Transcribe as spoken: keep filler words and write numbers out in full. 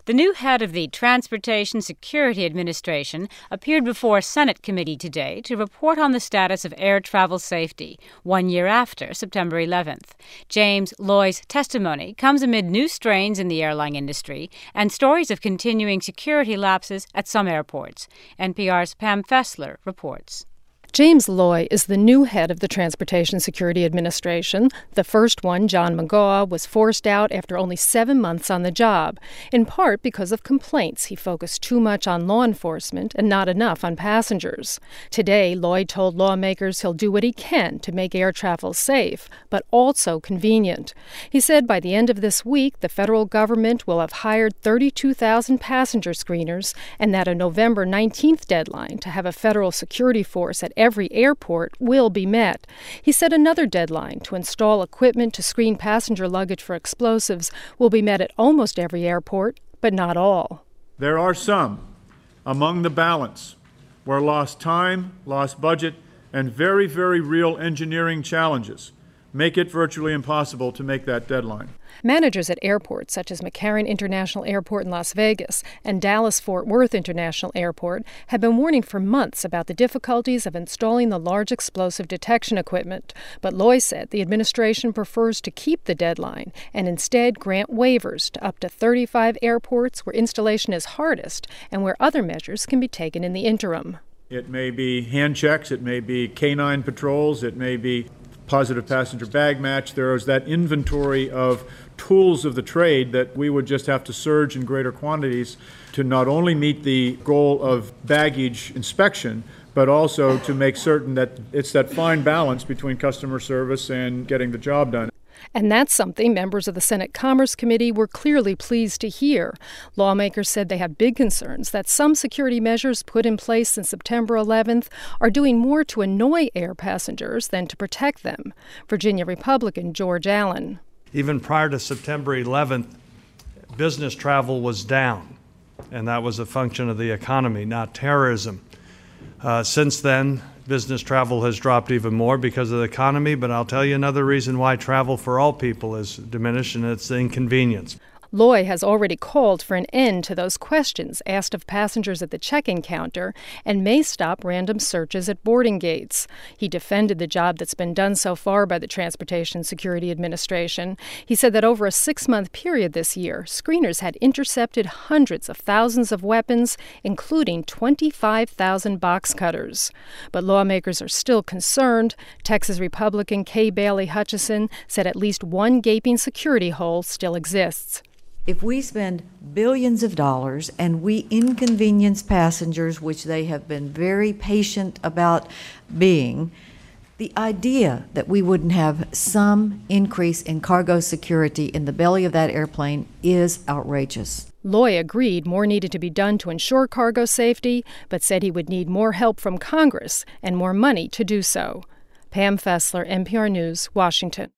The new head of the Transportation Security Administration appeared before a Senate committee today to report on the status of air travel safety, one year after September eleventh. James Loy's testimony comes amid new strains in the airline industry and stories of continuing security lapses at some airports. N P R's Pam Fessler reports. James Loy is the new head of the Transportation Security Administration. The first one, John McGaugh, was forced out after only seven months on the job, in part because of complaints he focused too much on law enforcement and not enough on passengers. Today, Loy told lawmakers he'll do what he can to make air travel safe, but also convenient. He said by the end of this week, the federal government will have hired thirty-two thousand passenger screeners, and that a November nineteenth deadline to have a federal security force at every airport will be met. He said another deadline to install equipment to screen passenger luggage for explosives will be met at almost every airport, but not all. There are some among the balance where lost time, lost budget, and very, very real engineering challenges make it virtually impossible to make that deadline. Managers at airports such as McCarran International Airport in Las Vegas and Dallas-Fort Worth International Airport have been warning for months about the difficulties of installing the large explosive detection equipment. But Loy said the administration prefers to keep the deadline and instead grant waivers to up to thirty-five airports where installation is hardest and where other measures can be taken in the interim. It may be hand checks, it may be canine patrols, it may be positive passenger bag match. There is that inventory of tools of the trade that we would just have to surge in greater quantities to not only meet the goal of baggage inspection, but also to make certain that it's that fine balance between customer service and getting the job done. And that's something members of the Senate Commerce Committee were clearly pleased to hear. Lawmakers said they have big concerns that some security measures put in place since September eleventh are doing more to annoy air passengers than to protect them. Virginia Republican George Allen. Even prior to September eleventh, business travel was down, and that was a function of the economy, not terrorism. Uh, since then, business travel has dropped even more because of the economy, but I'll tell you another reason why travel for all people is diminished, and it's the inconvenience. Loy has already called for an end to those questions asked of passengers at the check-in counter and may stop random searches at boarding gates. He defended the job that's been done so far by the Transportation Security Administration. He said that over a six-month period this year, screeners had intercepted hundreds of thousands of weapons, including twenty-five thousand box cutters. But lawmakers are still concerned. Texas Republican Kay Bailey Hutchison said at least one gaping security hole still exists. If we spend billions of dollars and we inconvenience passengers, which they have been very patient about being, the idea that we wouldn't have some increase in cargo security in the belly of that airplane is outrageous. Loy agreed more needed to be done to ensure cargo safety, but said he would need more help from Congress and more money to do so. Pam Fessler, N P R News, Washington.